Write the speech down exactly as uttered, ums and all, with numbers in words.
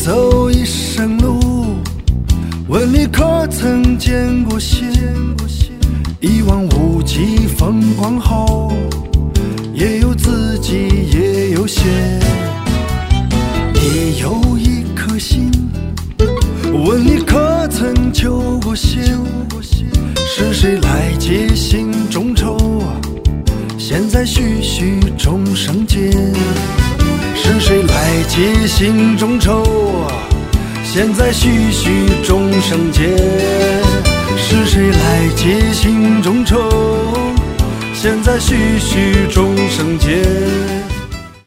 走一生路，问你可曾见过仙？一望无际风光后，也有自己也有仙。你有一颗心，问你可曾求过仙？是谁来解心中愁？现在徐徐众生间，是谁来解心中愁？现在徐徐众生间，是谁来解心中愁？现在徐徐众生间。